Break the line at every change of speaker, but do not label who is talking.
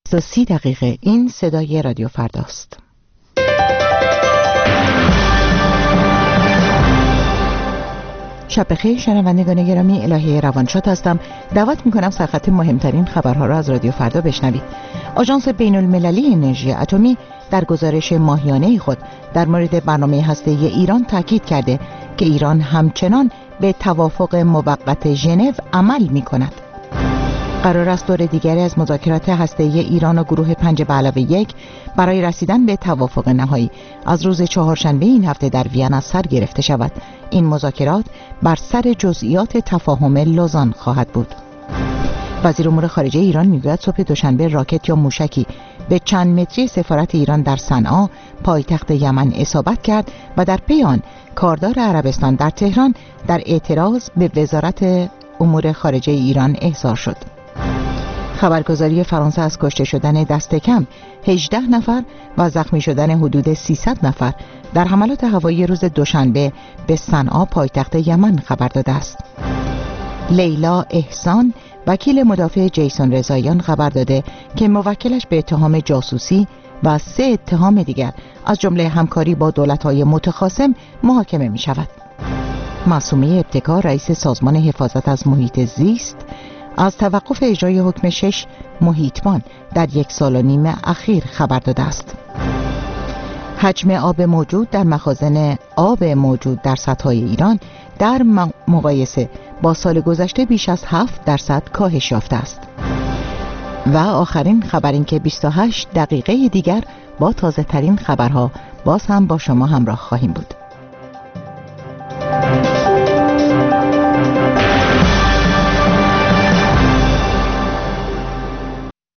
30 دقیقه. این صدای رادیو فرداست. شب بخیر شنوندگان گرامی، الهه روانشاد هستم. دعوت میکنم سرخط مهمترین خبرها را از رادیو فردا بشنوید. آژانس بین المللی انرژی اتمی در گزارش ماهیانه خود در مورد برنامه هسته‌ای ایران تاکید کرده که ایران همچنان به توافق موقت ژنو عمل میکند. قرار است دور دیگری از مذاکرات هسته‌ای ایران و گروه 5+1 برای رسیدن به توافق نهایی از روز چهارشنبه این هفته در وین سر گرفته شود. این مذاکرات بر سر جزئیات تفاهم لوزان خواهد بود. وزیر امور خارجه ایران میگوید صبح دوشنبه راکت یا موشکی به چند متری سفارت ایران در صنعا پایتخت یمن اصابت کرد و در پی آن کاردار عربستان در تهران در اعتراض به وزارت امور خارجه ایران احضار شد. خبرگزاری فرانسه از کشته شدن دست کم 18 نفر و زخمی شدن حدود 300 نفر در حملات هوایی روز دوشنبه به صنعا پایتخت یمن خبر داده است. لیلا احسان وکیل مدافع جیسون رضاییان خبر داده که موکلش به اتهام جاسوسی و 3 اتهام دیگر از جمله همکاری با دولت‌های متخاصم محاکمه می شود. معصومه ابتکار رئیس سازمان حفاظت از محیط زیست از توقف اجرای حکم 6 محیطبان در 1.5 سال اخیر خبر داده است. حجم آب موجود در مخازن آب موجود در سدهای ایران در مقایسه با سال گذشته بیش از 7% کاهش یافته است. و آخرین خبر این که 28 دقیقه دیگر با تازه ترین خبرها باز هم با شما همراه خواهیم بود.